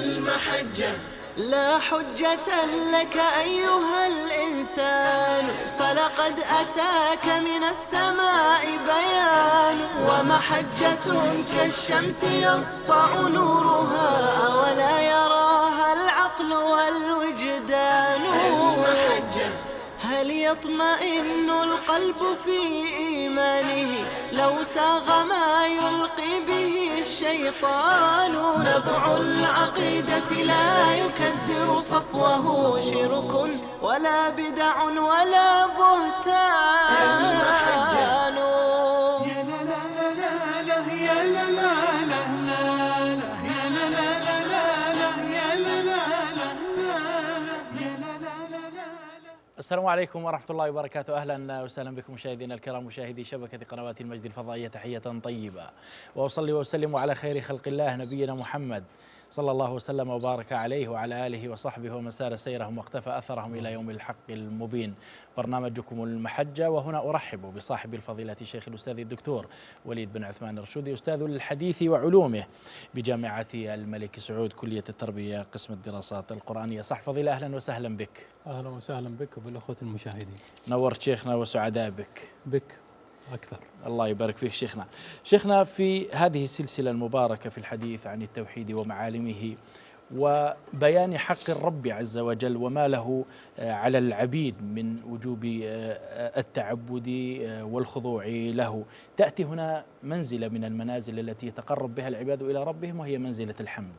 المحجة لا حجة لك أيها الإنسان، فلقد أتاك من السماء بيان، ومحجة كالشمس يسطع نورها ولا يراها العقل والوجدان. المحجة هل يطمئن القلب في إيمانه لو ساغ ما يلقي به الشيطان؟ نبع العقيدة لا يكدر صفوه شرك ولا بدع ولا بهتان. يا لا لا لا لا يا لا لا لا يا لا لا لا يا لا لا. السلام عليكم ورحمة الله وبركاته. أهلا وسهلا بكم مشاهدينا الكرام، مشاهدي شبكة قنوات المجد الفضائية، تحية طيبة، وأصلي وأسلم على خير خلق الله نبينا محمد صلى الله وسلم وبارك عليه وعلى آله وصحبه ومن سار سيرهم واقتفى أثرهم إلى يوم الحق المبين. برنامجكم المحجة، وهنا أرحب بصاحب الفضيلة الشيخ الأستاذ الدكتور وليد بن عثمان الرشودي، أستاذ الحديث وعلومه بجامعة الملك سعود، كلية التربية، قسم الدراسات القرآنية. صح فضيلة، أهلا وسهلا بك. أهلا وسهلا بك وبالأخوة المشاهدين. نورت شيخنا وسعداء بك أكثر. الله يبارك فيك شيخنا. شيخنا، في هذه السلسلة المباركة في الحديث عن التوحيد ومعالمه وبيان حق الرب عز وجل وما له على العبيد من وجوب التعبد والخضوع له، تأتي هنا منزلة من المنازل التي يتقرب بها العباد إلى ربهم، وهي منزلة الحمد.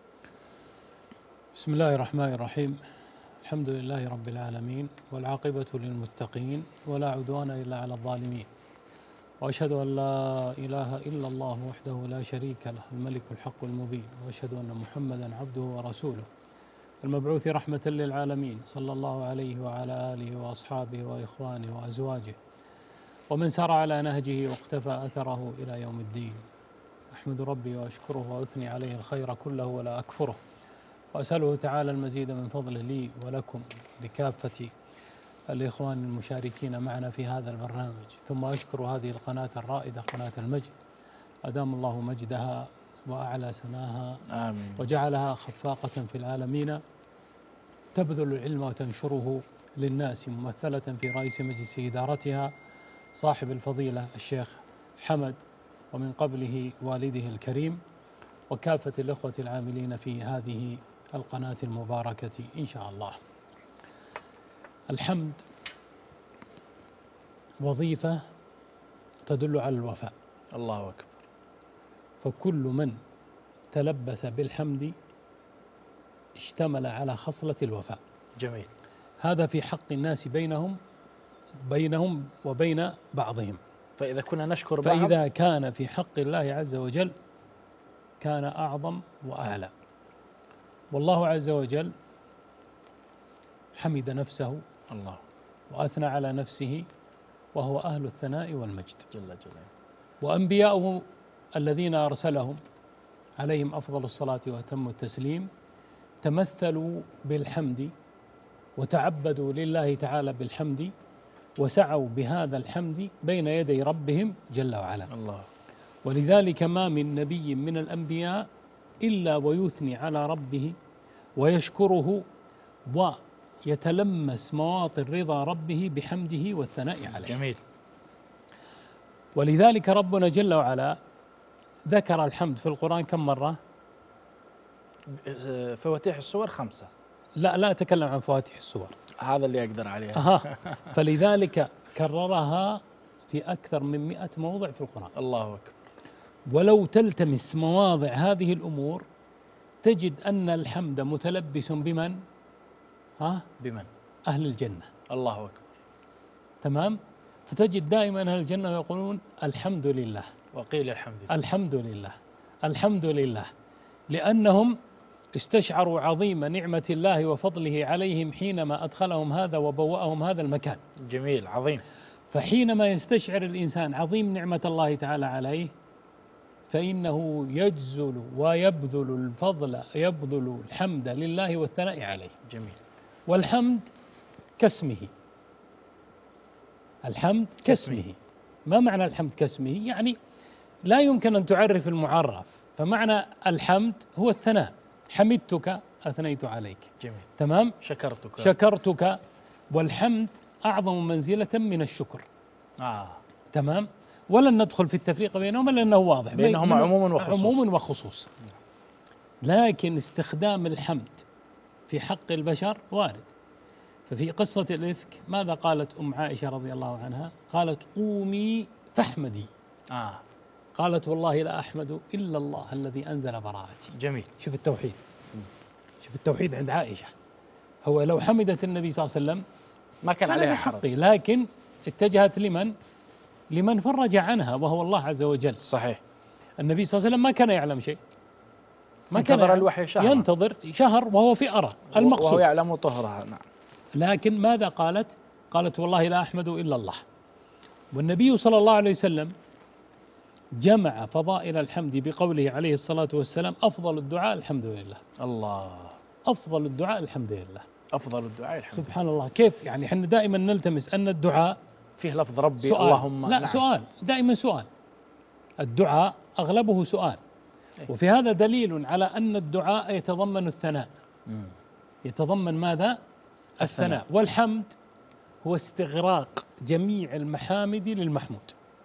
بسم الله الرحمن الرحيم. الحمد لله رب العالمين، والعاقبة للمتقين، ولا عدوان إلا على الظالمين، وأشهد أن لا إله إلا الله وحده لا شريك له الملك الحق المبين، وأشهد أن محمدا عبده ورسوله المبعوث رحمة للعالمين، صلى الله عليه وعلى آله وأصحابه وإخوانه وأزواجه ومن سار على نهجه واقتفى أثره إلى يوم الدين. أحمد ربي وأشكره وأثني عليه الخير كله ولا أكفره، وأسأله تعالى المزيد من فضله لي ولكم لكافة الإخوان المشاركين معنا في هذا البرنامج. ثم أشكر هذه القناة الرائدة، قناة المجد، أدام الله مجدها وأعلى سناها، آمين، وجعلها خفاقة في العالمين، تبذل العلم وتنشره للناس، ممثلة في رئيس مجلس إدارتها صاحب الفضيلة الشيخ حمد، ومن قبله والده الكريم، وكافة الإخوة العاملين في هذه القناة المباركة إن شاء الله. الحمد وظيفة تدل على الوفاء. الله أكبر. فكل من تلبس بالحمد اشتمل على خصلة الوفاء. جميل. هذا في حق الناس بينهم وبين بعضهم. فإذا كنا نشكر بعض، فإذا كان في حق الله عز وجل كان أعظم وأعلى. والله عز وجل حمد نفسه الله، وأثنى على نفسه، وهو أهل الثناء والمجد جل جلاله. وأنبياؤه الذين أرسلهم عليهم أفضل الصلاة وأتم التسليم تمثلوا بالحمد وتعبدوا لله تعالى بالحمد، وسعوا بهذا الحمد بين يدي ربهم جل وعلا. الله. ولذلك ما من نبي من الأنبياء إلا ويثني على ربه ويشكره ويتلمس مواطن رضا ربه بحمده والثناء عليه. جميل. ولذلك ربنا جل وعلا ذكر الحمد في القرآن كم مرة؟ فواتيح السور 5. لا أتكلم عن فواتح السور، هذا اللي أقدر عليها. فلذلك كررها في أكثر من 100 موضع في القرآن. الله أكبر. ولو تلتمس مواضع هذه الأمور تجد أن الحمد متلبس بمن؟ بمن؟ أهل الجنة. الله أكبر. تمام؟ فتجد دائما أهل الجنة يقولون الحمد لله، وقيل الحمد لله. الحمد لله، الحمد لله، لأنهم استشعروا عظيم نعمة الله وفضله عليهم حينما أدخلهم هذا وبوأهم هذا المكان. جميل، عظيم. فحينما يستشعر الإنسان عظيم نعمة الله تعالى عليه فإنه يجزل ويبذل الفضل، يبذل الحمد لله والثناء عليه. جميل. والحمد كاسمه. الحمد كاسمه. ما معنى الحمد كاسمه؟ يعني لا يمكن أن تعرف المعرف. فمعنى الحمد هو الثناء، حمدتك أثنيت عليك. جميل. تمام. شكرتك. شكرتك. والحمد أعظم منزلة من الشكر. تمام. ولن ندخل في التفريق بينهما لأنه واضح بينهما عموم وخصوص. عموم وخصوص. لكن استخدام الحمد في حق البشر وارد. ففي قصة الإفك ماذا قالت أم عائشة رضي الله عنها؟ قالت قومي فاحمدي. قالت والله لا أحمد إلا الله الذي أنزل براءتي. جميل. شوف التوحيد. شوف التوحيد عند عائشة. هو لو حمدت النبي صلى الله عليه وسلم ما كان عليها حرج، لكن اتجهت لمن فرج عنها وهو الله عز وجل. صحيح. النبي صلى الله عليه وسلم ما كان يعلم شيء، ما كان ينتظر الوحي شهر، ينتظر شهر وهو في أرى المقصود، وهو يعلم طهرها. نعم. لكن ماذا قالت؟ قالت والله لا أحمد إلا الله. والنبي صلى الله عليه وسلم جمع فضائل الحمد بقوله عليه الصلاة والسلام أفضل الدعاء الحمد لله. الله. أفضل الدعاء الحمد لله. أفضل الدعاء الحمد لله. سبحان الله. كيف يعني احنا دائما نلتمس أن الدعاء فيه لفظ ربي سؤال. اللهم. لا، نعم. سؤال، دائما سؤال. الدعاء أغلبه سؤال. وفي هذا دليل على أن الدعاء يتضمن الثناء. يتضمن ماذا؟ الثناء. والحمد هو استغراق جميع المحامد للمحمود.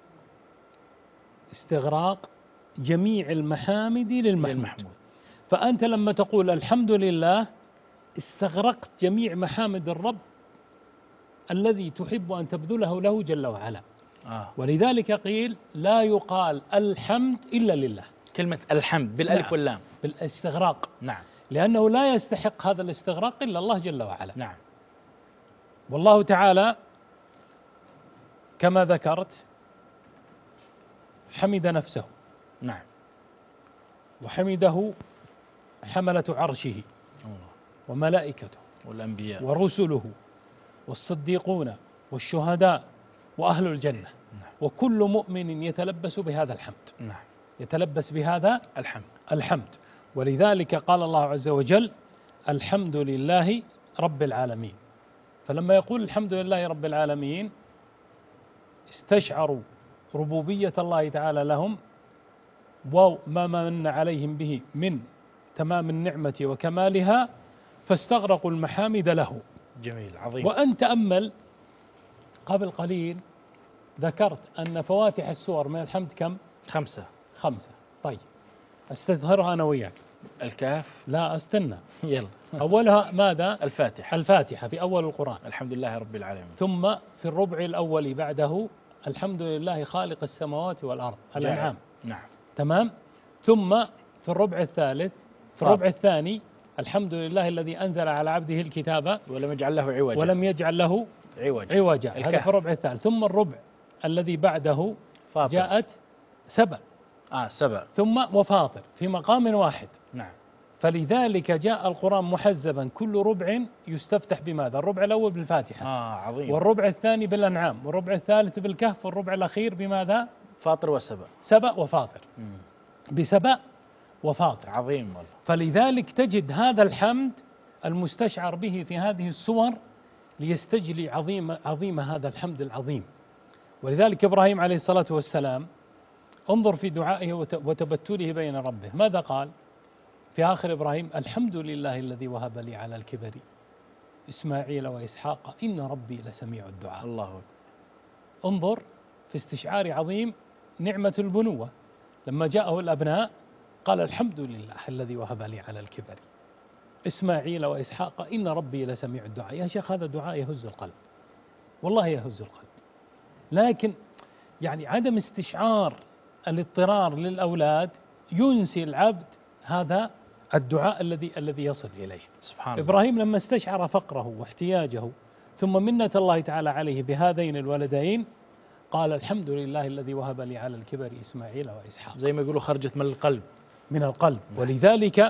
استغراق جميع المحامد للمحمود. فأنت لما تقول الحمد لله استغرقت جميع محامد الرب الذي تحب أن تبذله له جل وعلا. ولذلك قيل لا يقال الحمد إلا لله. كلمة الحمد بالألف واللام. بالاستغراق. نعم. لأنه لا يستحق هذا الاستغراق إلا الله جل وعلا. نعم. والله تعالى كما ذكرت حمد نفسه. نعم. وحمده حملة عرشه وملائكته والأنبياء ورسله والصديقون والشهداء وأهل الجنة. نعم. وكل مؤمن يتلبس بهذا الحمد. نعم. يتلبس بهذا الحمد. ولذلك قال الله عز وجل الحمد لله رب العالمين. فلما يقول الحمد لله رب العالمين استشعروا ربوبية الله تعالى لهم وما من عليهم به من تمام النعمة وكمالها فاستغرقوا المحامد له. جميل. عظيم. وأن تأمل قبل قليل ذكرت أن فواتح السور من الحمد كم؟ 5. طيب استظهرها أنا وياك. الكهف. لا استنى. يلا. أولها ماذا؟ الفاتحة في أول القرآن. الحمد لله رب العالمين. ثم في الربع الأول بعده الحمد لله خالق السماوات والأرض الأنعام. نعم. تمام. ثم في الربع الثالث في الربع الثاني الحمد لله الذي أنزل على عبده الكتاب ولم يجعل له عوجا. هذا في الربع الثالث. ثم الربع الذي بعده فاطر. جاءت سبع. ثم وفاطر في مقام واحد. نعم. فلذلك جاء القرآن محزبا كل ربع يستفتح بماذا؟ الربع الأول بالفاتحة. عظيم. والربع الثاني بالأنعام، والربع الثالث بالكهف، والربع الأخير بماذا؟ فاطر وسبع. سبع وفاطر. بسبع وفاطر. عظيم والله. فلذلك تجد هذا الحمد المستشعر به في هذه السور ليستجلي عظيم هذا الحمد العظيم. ولذلك إبراهيم عليه الصلاة والسلام انظر في دعائه وتبتله بين ربه ماذا قال في آخر إبراهيم؟ الحمد لله الذي وهب لي على الكبر إسماعيل وإسحاق إن ربي لسميع الدعاء. الله أكبر. انظر في استشعار عظيم نعمة البنوة لما جاءه الأبناء قال الحمد لله الذي وهب لي على الكبر إسماعيل وإسحاق إن ربي لسميع الدعاء. يا شيخ هذا دعاء يهز القلب، والله يهز القلب. لكن يعني عدم استشعار الاضطرار للأولاد ينسي العبد هذا الدعاء الذي يصل إليه. سبحان الله. إبراهيم لما استشعر فقره واحتياجه ثم منة الله تعالى عليه بهذين الولدين قال الحمد لله الذي وهب لي على الكبر إسماعيل وإسحاق. زي ما يقولوا خرجت من القلب. ولذلك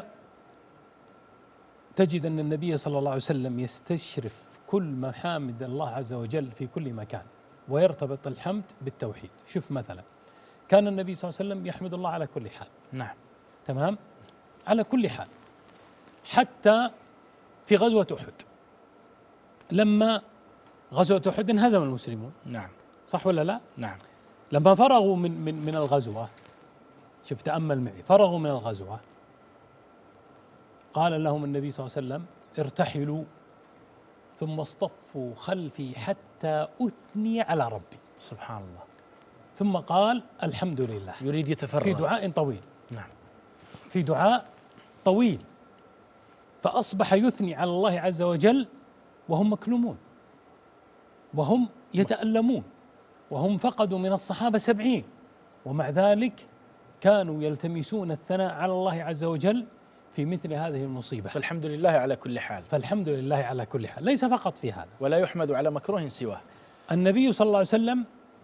تجد أن النبي صلى الله عليه وسلم يستشرف كل محامد الله عز وجل في كل مكان ويرتبط الحمد بالتوحيد. شوف مثلا كان النبي صلى الله عليه وسلم يحمد الله على كل حال. نعم. تمام. على كل حال حتى في غزوة أحد لما غزوة أحد انهزم المسلمون. نعم. صح ولا لا؟ نعم. لما فرغوا من الغزوة شوف تأمل معي فرغوا من الغزوة قال لهم النبي صلى الله عليه وسلم ارتحلوا ثم اصطفوا خلفي حتى أثني على ربي. سبحان الله. ثم قال الحمد لله. يريد يتفرغ في دعاء طويل. نعم. في دعاء طويل. فأصبح يثني على الله عز وجل وهم مكلومون وهم يتألمون وهم فقدوا من الصحابة 70، ومع ذلك كانوا يلتمسون الثناء على الله عز وجل في مثل هذه المصيبة. فالحمد لله على كل حال. فالحمد لله على كل حال، ليس فقط في هذا. ولا يحمد على مكروه سواه. النبي صلى الله عليه وسلم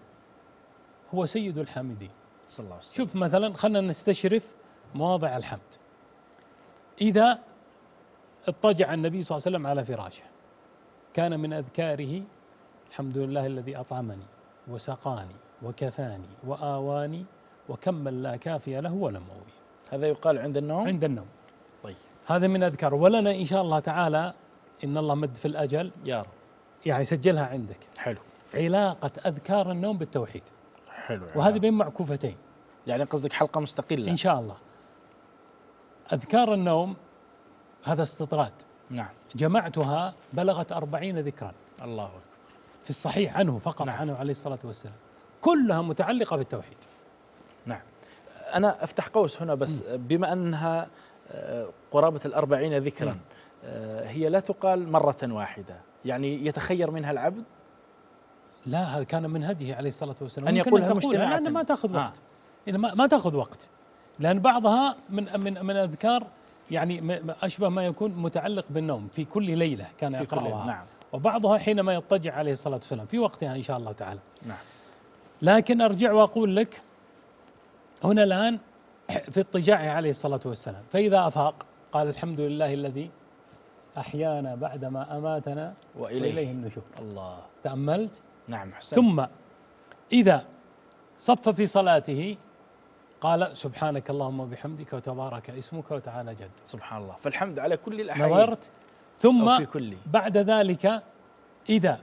هو سيد الحامدين صلى الله عليه وسلم. شوف مثلا، خلنا نستشرف مواضع الحمد. إذا اضطجع النبي صلى الله عليه وسلم على فراشه كان من أذكاره الحمد لله الذي أطعمني وسقاني وكفاني وآواني وكمل لا كافي له ولا مؤوي. هذا يقال عند النوم؟ عند النوم. طيب. هذا من أذكاره. ولنا إن شاء الله تعالى إن الله مد في الأجل يا رب يعني سجلها عندك. حلو. علاقة أذكار النوم بالتوحيد. حلو. وهذه بين معكوفتين. يعني قصدك حلقة مستقلة إن شاء الله. أذكار النوم هذا استطراد. نعم. جمعتها بلغت 40 ذكرا. الله أكبر. في الصحيح عنه فقط. نعم. عنه عليه الصلاة والسلام كلها متعلقة بالتوحيد. نعم. أنا أفتح قوس هنا بس بما أنها قرابة 40 ذكرا هي لا تقال مرة واحدة، يعني يتخير منها العبد؟ لا، هذا كان من هديه عليه الصلاة والسلام أن يقولها مجتمعة. لأن ما تأخذ وقت. ما تأخذ وقت، لأن بعضها من أذكار يعني أشبه ما يكون متعلق بالنوم في كل ليلة كان يقرأها. نعم. وبعضها حينما يضطجع عليه الصلاة والسلام في وقتها إن شاء الله تعالى. نعم. لكن أرجع وأقول لك هنا الآن في اضطجاعه عليه الصلاة والسلام فإذا أفاق قال الحمد لله الذي أحيانا بعدما أماتنا وإليه النشور. الله. تأملت؟ نعم. حسن. ثم إذا صف في صلاته قال سبحانك اللهم وبحمدك وتبارك اسمك وتعالى جد. سبحان الله. فالحمد على كل الأحيان. نظرت؟ ثم في كل. بعد ذلك إذا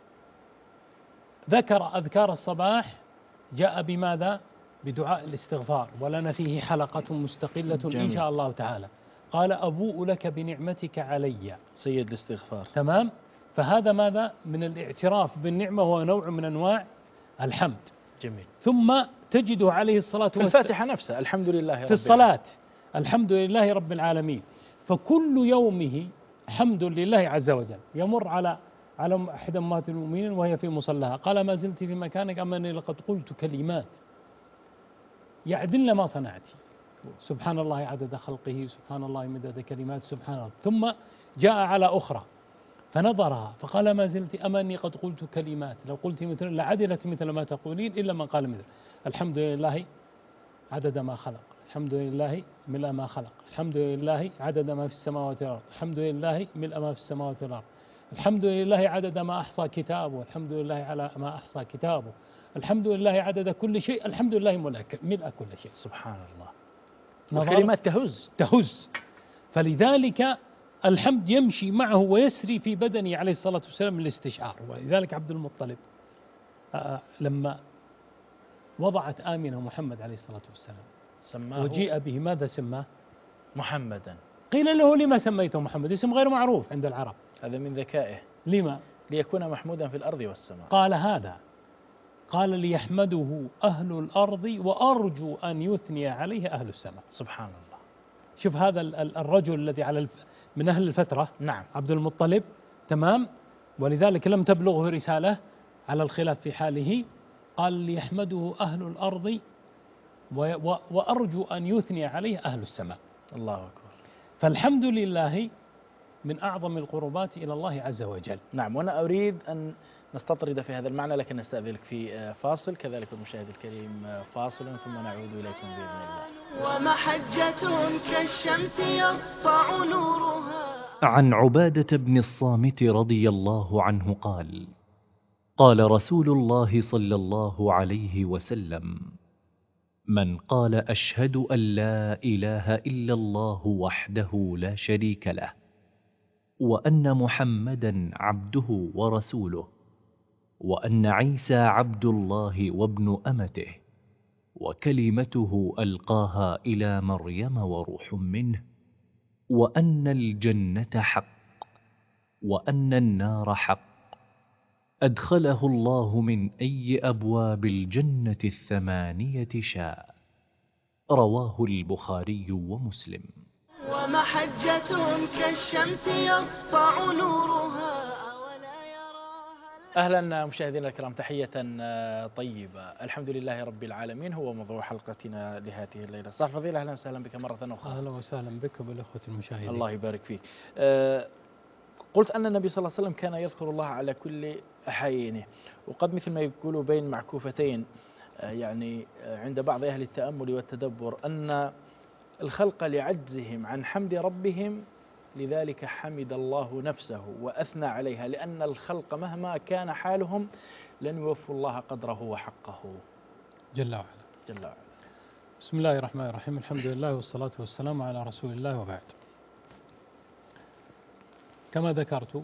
ذكر أذكار الصباح جاء بماذا؟ بدعاء الاستغفار، ولنا فيه حلقة مستقلة جميل. إن شاء الله تعالى. قال أبوء لك بنعمتك علي. سيد الاستغفار. تمام. فهذا ماذا؟ من الاعتراف بالنعمة، هو نوع من أنواع الحمد. جميل. ثم تجده عليه الصلاة والسلام في الفاتحة نفسها الحمد لله رب في الصلاة الحمد لله رب العالمين. فكل يومه حمد لله عز وجل. يمر على أحد أمهات المؤمنين وهي في مصلاها قال ما زلت في مكانك أما أني لقد قلت كلمات يعدلن ما صنعت. سبحان الله عدد خلقه، سبحان الله مدد كلمات، سبحان الله. ثم جاء على أخرى فنظرها فقال ما زلت أما أني قد قلت كلمات لو قلت مثل لعدلت مثل ما تقولين إلا من قال مثل. الحمد لله عدد ما خلق، الحمد لله ملء ما خلق، الحمد لله عدد ما في السماوات والأرض، الحمد لله ملء ما في السماوات والأرض، الحمد لله عدد ما أحصى كتابه، الحمد لله على ما أحصى كتابه، الحمد لله عدد كل شيء، الحمد لله ملء كل شيء. سبحان الله. والكلمات تهز. فلذلك الحمد يمشي معه ويسري في بدنه عليه الصلاة والسلام الاستشعار. ولذلك عبد المطلب لما وضعت آمنة محمد عليه الصلاة والسلام سماه وجيء به ماذا سماه؟ محمدا. قيل له لما سميته محمد؟ اسم غير معروف عند العرب. هذا من ذكائه. لما؟ ليكون محمودا في الأرض والسماء. قال هذا قال ليحمده أهل الأرض وأرجو أن يثني عليه أهل السماء. سبحان الله. شوف هذا الرجل الذي من أهل الفترة. نعم. عبد المطلب. تمام. ولذلك لم تبلغه رسالة على الخلاف في حاله. قال ليحمده أهل الأرض وأرجو أن يثني عليه أهل السماء. الله أكبر. فالحمد لله من أعظم القربات إلى الله عز وجل. نعم. وأنا أريد أن نستطرد في هذا المعنى لكن نستأذنك في فاصل. كذلك المشاهد الكريم فاصل ثم نعود إليكم بإذن الله. ومحجة كالشمس يسطع نورها. عن عبادة بن الصامت رضي الله عنه قال قال رسول الله صلى الله عليه وسلم من قال أشهد أن لا إله إلا الله وحده لا شريك له وأن محمدا عبده ورسوله وأن عيسى عبد الله وابن أمته وكلمته ألقاها إلى مريم وروح منه وأن الجنة حق وأن النار حق، أدخله الله من أي أبواب الجنة 8 شاء. رواه البخاري ومسلم. ومحجة كالشمس يسطع نورها ولا يراها. أهلا مشاهدينا الكرام، تحية طيبة. الحمد لله رب العالمين هو موضوع حلقتنا لهذه الليلة. صاحب الفضيلة أهلا وسهلا بك مرة أخرى. أهلا وسهلا بك وبالأخوة المشاهدين. الله يبارك فيك. قلت أن النبي صلى الله عليه وسلم كان يذكر الله على كل أحايينه، وقد مثل ما يقولوا بين معكوفتين، يعني عند بعض أهل التأمل والتدبر أن الخلق لعجزهم عن حمد ربهم لذلك حمد الله نفسه وأثنى عليها، لأن الخلق مهما كان حالهم لن يوفوا الله قدره وحقه جل وعلا. جل وعلا. بسم الله الرحمن الرحيم، الحمد لله والصلاة والسلام على رسول الله، وبعد. كما ذكرت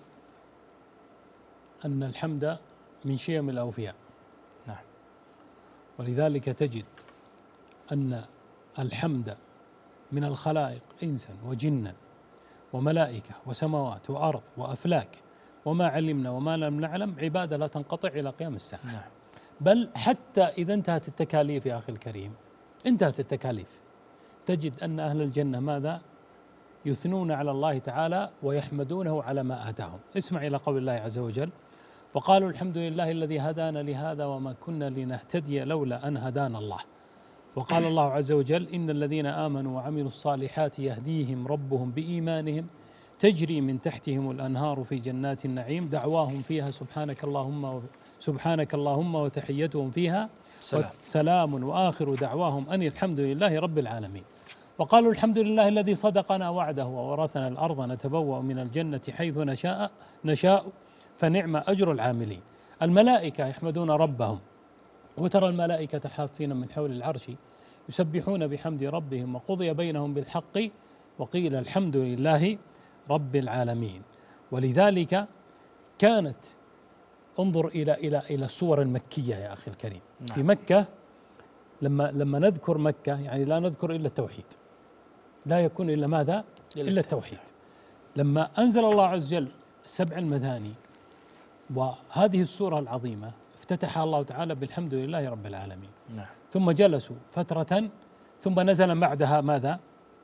أن الحمد من شيم الأوفياء، نعم. ولذلك تجد أن الحمد من الخلائق إنسا وجنا وملائكة وسماوات وأرض وأفلاك وما علمنا وما لم نعلم عبادة لا تنقطع إلى قيام الساعة. نعم. بل حتى إذا انتهت التكاليف يا أخي الكريم، انتهت التكاليف، تجد أن أهل الجنة ماذا؟ يثنون على الله تعالى ويحمدونه على ما آتاهم. اسمع إلى قول الله عز وجل: وقالوا الحمد لله الذي هدانا لهذا وما كنا لنهتدي لولا أن هدانا الله. وقال الله عز وجل: إن الذين آمنوا وعملوا الصالحات يهديهم ربهم بإيمانهم تجري من تحتهم الأنهار في جنات النعيم دعواهم فيها سبحانك اللهم وتحيتهم فيها سلام وآخر دعواهم أن الحمد لله رب العالمين. وقالوا الحمد لله الذي صدقنا وعده وورثنا الأرض نتبوأ من الجنة حيث نشاء فنعم أجر العاملين. الملائكة يحمدون ربهم، وترى الملائكة حافين من حول العرش يسبحون بحمد ربهم وقضي بينهم بالحق وقيل الحمد لله رب العالمين. ولذلك كانت انظر إلى السور المكية يا أخي الكريم. نعم. في مكة لما نذكر مكة يعني لا نذكر إلا التوحيد، لا يكون إلا ماذا؟ إلا التوحيد. لما أنزل الله عز وجل 7 المثاني وهذه السورة العظيمة افتتحها الله تعالى بالحمد لله رب العالمين. نعم. ثم جلسوا فترة ثم نزل بعدها ماذا؟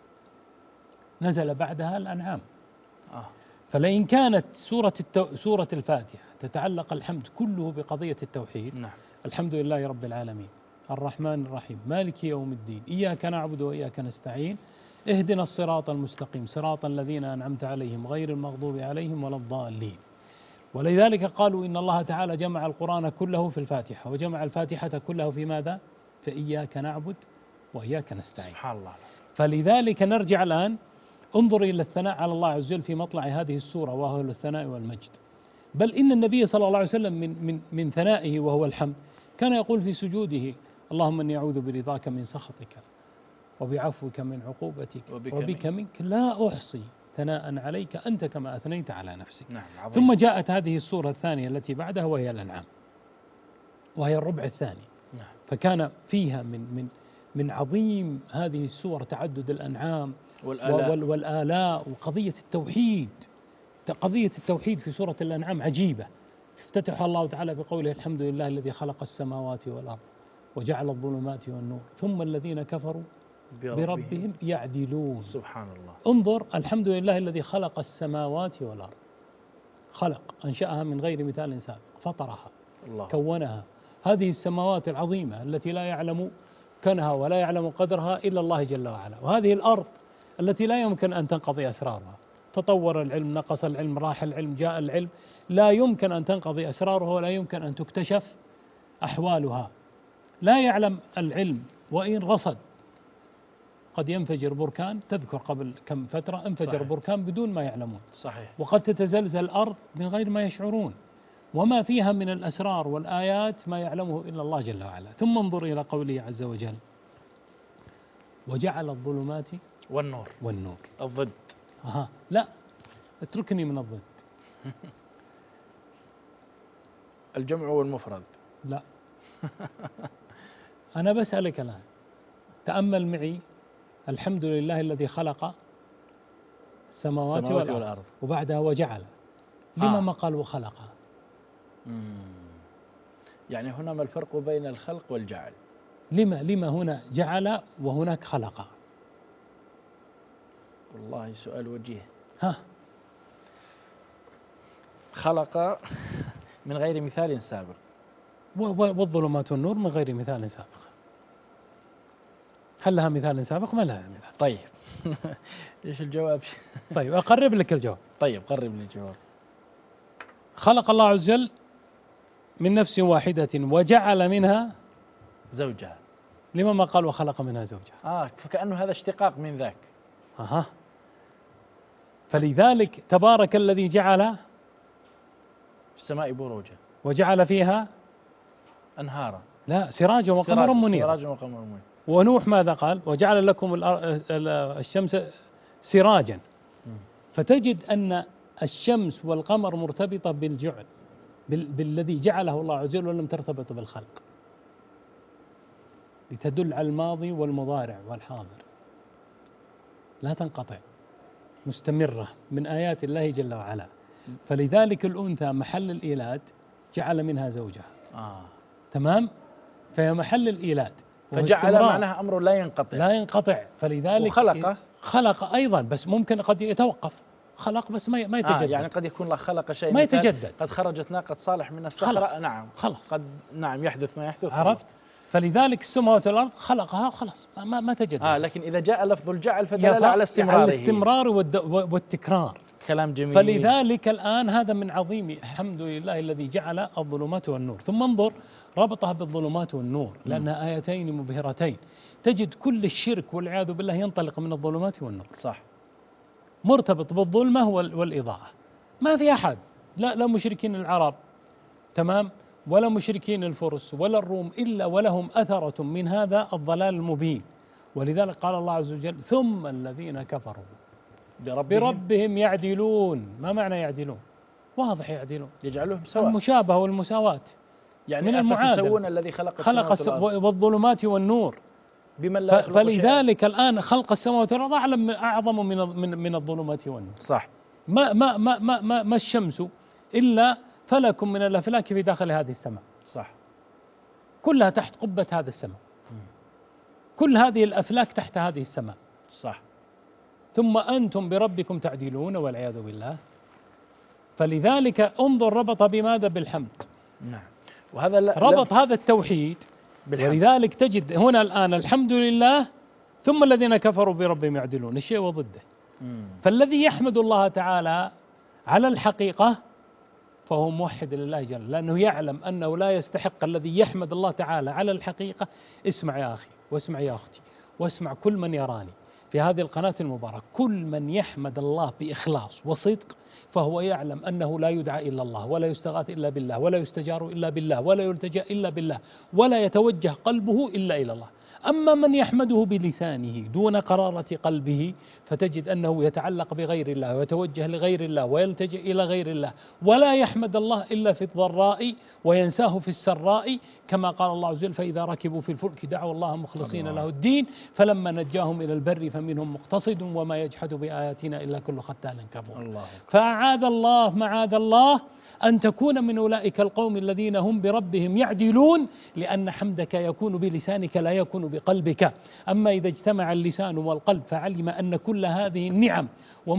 نزل بعدها الأنعام. فلئن كانت سورة الفاتحة تتعلق الحمد كله بقضية التوحيد. نعم. الحمد لله رب العالمين الرحمن الرحيم مالك يوم الدين إياك نعبد وإياك نستعين اهدنا الصراط المستقيم صراط الذين أنعمت عليهم غير المغضوب عليهم ولا الضالين. ولذلك قالوا إن الله تعالى جمع القرآن كله في الفاتحة، وجمع الفاتحة كله في ماذا؟ فإياك نعبد وإياك نستعين. سبحان الله. فلذلك نرجع الآن انظر إلى الثناء على الله عز وجل في مطلع هذه السورة وهو الثناء والمجد. بل إن النبي صلى الله عليه وسلم من ثنائه وهو الحمد كان يقول في سجوده: اللهم إني أعوذ برضاك من سخطك وبعفوك من عقوبتك وبك منك لا أحصي ثناء عليك أنت كما أثنيت على نفسك. نعم. عظيم. ثم جاءت هذه السورة الثانية التي بعدها وهي الأنعام، وهي الربع الثاني. نعم. فكان فيها من عظيم هذه السور تعدد الأنعام والآلاء وقضية التوحيد. قضية التوحيد في سورة الأنعام عجيبة. افتتح الله تعالى بقوله: الحمد لله الذي خلق السماوات والأرض وجعل الظلمات والنور ثم الذين كفروا بربهم يعدلون. سبحان الله. انظر، الحمد لله الذي خلق السماوات والأرض، خلق أنشأها من غير مثال سابق، فطرها الله. كونها. هذه السماوات العظيمة التي لا يعلم كنها ولا يعلم قدرها إلا الله جل وعلا، وهذه الأرض التي لا يمكن أن تنقضي أسرارها. تطور العلم، نقص العلم، راح العلم، جاء العلم، لا يمكن أن تنقضي أسرارها ولا يمكن أن تكتشف أحوالها. لا يعلم العلم وإن رصد. قد ينفجر بركان، تذكر قبل كم فترة انفجر صحيح. بركان بدون ما يعلمون. صحيح. وقد تتزلزل الأرض من غير ما يشعرون، وما فيها من الأسرار والآيات ما يعلمه إلا الله جل وعلا. ثم انظر إلى قوله عز وجل: وجعل الظلمات والنور. الضد. لا، اتركني من الضد. الجمع والمفرد. لا. أنا بسألك الآن، تأمل معي: الحمد لله الذي خلق السماوات والأرض وبعدها وجعل. لما ما قال وخلقها؟ يعني هنا ما الفرق بين الخلق والجعل؟ لما هنا جعل وهناك خلق؟ والله سؤال وجيه. خلق من غير مثال سابق، والظلمات والنور من غير مثال سابق. هل لها مثال سابق؟ ما لها مثال. طيب ايش الجواب؟ طيب أقرب لك الجواب. طيب قرب لي الجواب. خلق الله عز وجل من نفس واحدة وجعل منها زوجها. لما ما قال وخلق منها زوجها؟ فكأنه هذا اشتقاق من ذاك. فلذلك تبارك الذي جعل في السماء بروجا وجعل فيها أنهارا، لا سراجا وقمرا منيرا. ونوح ماذا قال؟ وجعل لكم الشمس سراجا. فتجد أن الشمس والقمر مرتبطة بالجعل، بالذي جعله الله عز وجل، ولم ترتبط بالخلق، لتدل على الماضي والمضارع والحاضر، لا تنقطع، مستمرة من آيات الله جل وعلا. فلذلك الأنثى محل الإيلاد جعل منها زوجها. تمام؟ فهي محل الإيلاد، فجعل معناها أمر لا ينقطع. فلذلك خلق أيضا، بس ممكن قد يتوقف. خلق بس ما يتجدد. يعني قد يكون الله خلق شيء ما يتجدد. قد خرجت ناقة صالح من الصخرة. نعم خلص. قد يحدث ما يحدث. عرفت؟ فلذلك السماوات والأرض خلقها خلاص ما تجدد. لكن إذا جاء لفظ الجعل فدلالة على استمراره، على الاستمرار والتكرار. كلام جميل. فلذلك الآن هذا من عظيم الحمد لله الذي جعل الظلمات والنور. ثم انظر ربطها بالظلمات والنور لأنها آيتين مبهرتين. تجد كل الشرك والعياذ بالله ينطلق من الظلمات والنور. صح. مرتبط بالظلمة والإضاءة. ما في أحد، لا مشركين العرب، تمام، ولا مشركين الفرس ولا الروم، إلا ولهم أثرة من هذا الضلال المبين. ولذلك قال الله عز وجل ثم الذين كفروا بربهم يعدلون. ما معنى يعدلون؟ واضح، يعدلون يجعلهم سواء، المشابهة والمساواة، يعني من المعادلة. الذي خلق والظلمات والنور بمن لا يخلق فلذلك الآن خلق السماوات والأرض أعظم من الظلمات والنور. صح. ما الشمس إلا فلك من الأفلاك في داخل هذه السماء. صح. كلها تحت قبة هذا السماء، كل هذه الأفلاك تحت هذه السماء. صح. ثم أنتم بربكم تعدلون والعياذ بالله. فلذلك انظر ربط بماذا؟ بالحمد. نعم. وهذا ربط هذا التوحيد بالحمد. ولذلك تجد هنا الآن الحمد لله ثم الذين كفروا بربهم يعدلون، الشيء وضده. فالذي يحمد الله تعالى على الحقيقة فهو موحد لله جل، لأنه يعلم أنه لا يستحق الذي يحمد الله تعالى على الحقيقة. اسمع يا أخي، واسمع يا أختي، واسمع كل من يراني في هذه القناة المباركة، كل من يحمد الله بإخلاص وصدق فهو يعلم أنه لا يدعى إلا الله، ولا يستغاث إلا بالله، ولا يستجار إلا بالله، ولا يلتجأ إلا بالله، ولا يتوجه قلبه إلا إلى الله. أما من يحمده بلسانه دون قرارة قلبه فتجد أنه يتعلق بغير الله ويتوجه لغير الله ويلتجئ إلى غير الله، ولا يحمد الله إلا في الضراء وينساه في السراء، كما قال الله عز وجل فإذا ركبوا في الفلك دعوا الله مخلصين له الدين فلما نجاهم إلى البر فمنهم مقتصد وما يجحد بآياتنا إلا كل ختان كفور. فأعاذ الله معاذ الله أن تكون من أولئك القوم الذين هم بربهم يعدلون، لأن حمدك يكون بلسانك لا يكون بقلبك. أما إذا اجتمع اللسان والقلب فعلم أن كل هذه النعم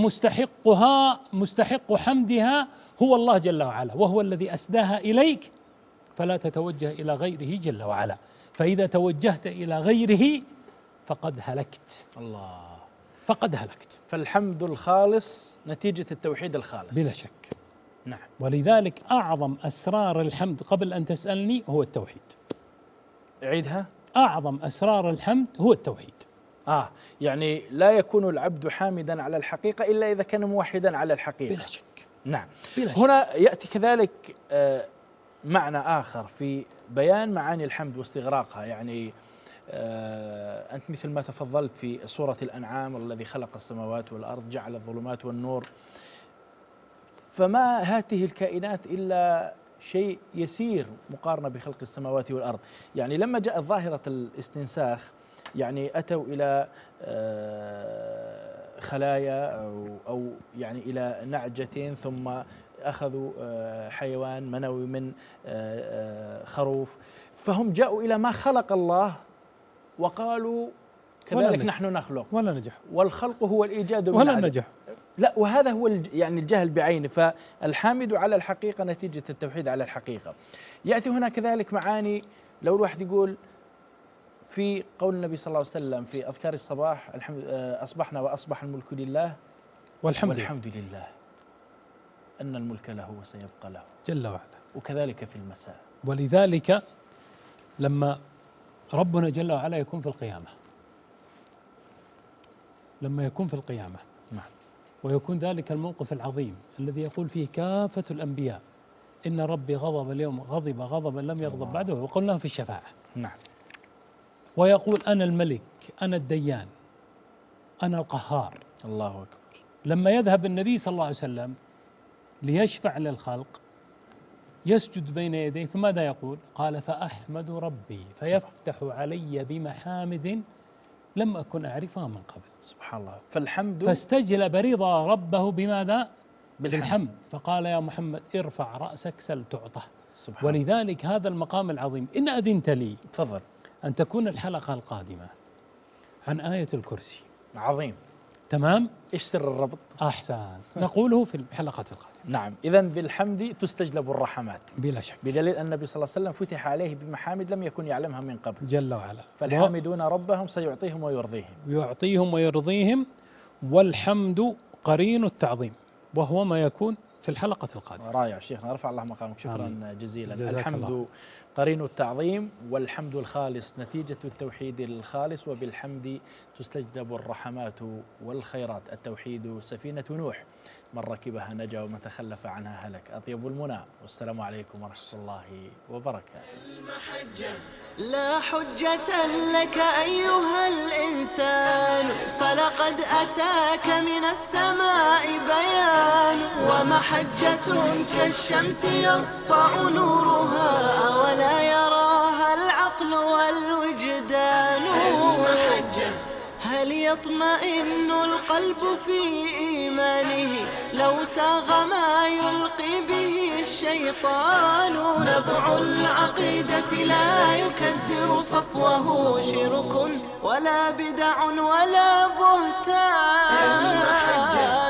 مستحق حمدها هو الله جل وعلا، وهو الذي أسداها إليك، فلا تتوجه إلى غيره جل وعلا. فإذا توجهت إلى غيره فقد هلكت. الله. فقد هلكت. فالحمد الخالص نتيجة التوحيد الخالص بلا شك. نعم. ولذلك أعظم أسرار الحمد قبل أن تسألني هو التوحيد. أعيدها. أعظم أسرار الحمد هو التوحيد. يعني لا يكون العبد حامدا على الحقيقة إلا إذا كان موحدا على الحقيقة. بلا شك. نعم. بلا شك. هنا يأتي كذلك معنى آخر في بيان معاني الحمد واستغراقها. يعني أنت مثل ما تفضلت في سورة الأنعام الذي خلق السماوات والأرض جعل الظلمات والنور، فما هذه الكائنات إلا شيء يسير مقارنة بخلق السماوات والأرض. يعني لما جاءت ظاهرة الاستنساخ يعني أتوا إلى خلايا أو يعني إلى نعجة، ثم أخذوا حيوان منوي من خروف، فهم جاءوا إلى ما خلق الله وقالوا كذلك نحن نخلق، ولا نجح، والخلق هو الإيجاد من ولا عدم. نجح. لا، وهذا هو يعني الجهل بعينه. فالحامد على الحقيقة نتيجة التوحيد على الحقيقة. يأتي هنا كذلك معاني، لو الواحد يقول في قول النبي صلى الله عليه وسلم في أذكار الصباح: أصبحنا وأصبح الملك لله والحمد لله، أن الملك له وسيبقى له جل وعلا. وكذلك في المساء. ولذلك لما ربنا جل وعلا يكون في القيامة، لما يكون في القيامة ويكون ذلك الموقف العظيم الذي يقول فيه كافة الأنبياء: إن ربي غضب اليوم غضب غضبا لم يغضب بعده، وقلنا في الشفاعة. نعم. ويقول: أنا الملك، أنا الديان، أنا القهار. الله أكبر. لما يذهب النبي صلى الله عليه وسلم ليشفع للخلق يسجد بين يديه، فماذا يقول؟ قال: فأحمد ربي فيفتح علي بمحامد لم أكن أعرفها من قبل. سبحان الله. فالحمد، فاستجلب رضا ربه بماذا؟ بالحمد. فقال: يا محمد ارفع رأسك سل تعطى. ولذلك هذا المقام العظيم، إن أذنت لي تفضل أن تكون الحلقة القادمة عن آية الكرسي. عظيم. تمام. إيش سر الربط؟ أحسن. نقوله في الحلقة القادمة. نعم. إذن بالحمد تستجلب الرحمات بلا شك، بدليل أن النبي صلى الله عليه وسلم فتح عليه بمحامد لم يكن يعلمها من قبل جل وعلا. فالحامدون ربهم سيعطيهم ويرضيهم. يعطيهم ويرضيهم. والحمد قرين التعظيم، وهو ما يكون في الحلقة القادمة. رائع شيخنا، رفع الله مقامك، شكرا جزيلا. الحمد الله. قرين التعظيم، والحمد الخالص نتيجة التوحيد الخالص، وبالحمد تستجلب الرحمات والخيرات. التوحيد سفينة نوح، من ركبها نجا ومن تخلف عنها هلك. أطيب المنى، والسلام عليكم ورحمة الله وبركاته. المحجة لا حجة لك أيها الإنسان، فلقد أتاك من السماء بيان، ومحجة كالشمس يسطع نورها، ولا يراها العقل والوجدان. المحجة هل يطمئن القلب في إيمانه لو ساغ ما يلقي به الشيطان؟ نبع العقيدة لا يكدر صفوه شرك ولا بدع ولا بهتان.